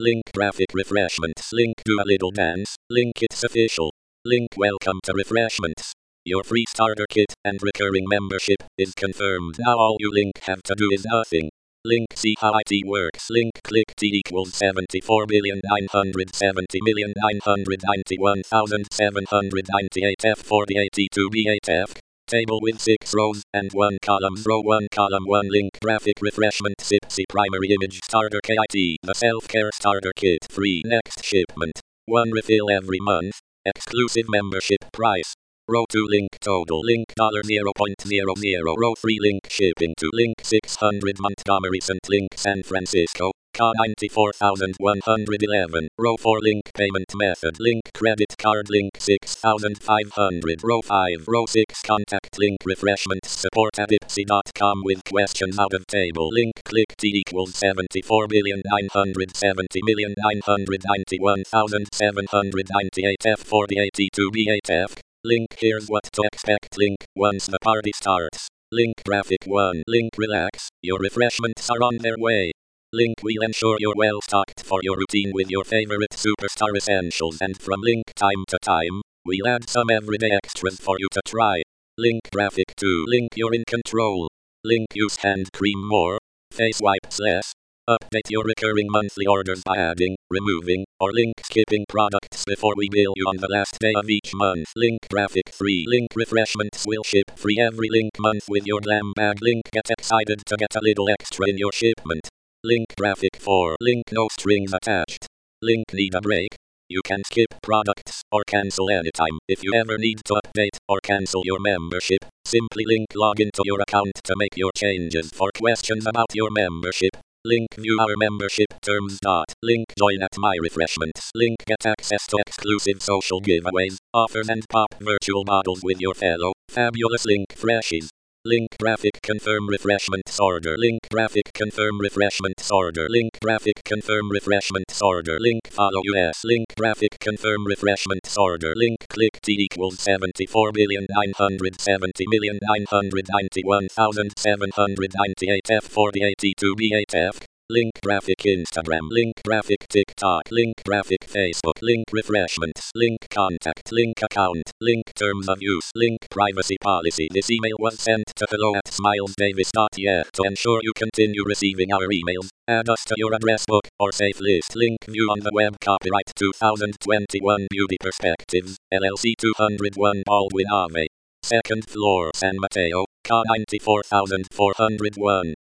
Link graphic refreshments. Link do a little dance. Link it's official. Link welcome to refreshments. Your free starter kit and recurring membership is confirmed. Now all you Link have to do is nothing. Link see how IT works. Link click T equals 74,970,991,798 F48E2B8F. Table with 6 rows and 1 column. Row 1 column 1 Link graphic refreshment SIPC primary image starter KIT. The self-care starter kit free. Next shipment. 1 refill every month. Exclusive membership price. Row 2 Link total. Link $0.00. Row 3 Link shipping to Link 600 Montgomery St. Link San Francisco. Ca 94,111. Row 4 Link payment method. Link credit card. Link 6,500. Row 5. Row 6 contact Link refreshments support at ipsy.com with questions out of table. Link click T equals 74,970,991,798 F48E2B8F. Link here's what to expect. Link once the party starts. Link graphic 1. Link relax, your refreshments are on their way. Link will ensure you're well stocked for your routine with your favorite superstar essentials, and from Link time to time, we'll add some everyday extras for you to try. Link graphic 2. Link you're in control. Link use hand cream more, face wipes less. Update your recurring monthly orders by adding, removing, or Link skipping products before we bill you on the last day of each month. Link graphic 3. Link refreshments will ship free every Link month with your glam bag. Link get excited to get a little extra in your shipment. Link graphic 4. Link no strings attached. Link need a break? You can skip products or cancel anytime. If you ever need to update or cancel your membership, simply Link log into your account to make your changes. For questions about your membership, Link view our membership terms. Link join at My Refreshments. Link get access to exclusive social giveaways, offers and pop virtual bottles with your fellow fabulous Link freshies. Link graphic confirm refreshments order. Link graphic confirm refreshments order. Link graphic confirm refreshments order. Link follow US. Link graphic confirm refreshments order. Link click T equals 74,970,991,798 F48E2B8F. Link graphic Instagram. Link graphic TikTok. Link graphic Facebook. Link refreshments. Link contact. Link account. Link terms of use. Link privacy policy. This email was sent to hello@smilesdavis.yeah. To ensure you continue receiving our emails, add us to your address book or safe list. Link view on the web. Copyright 2021 Beauty Perspectives, LLC 201 Baldwin Ave. Second floor San Mateo, Ca 94,401.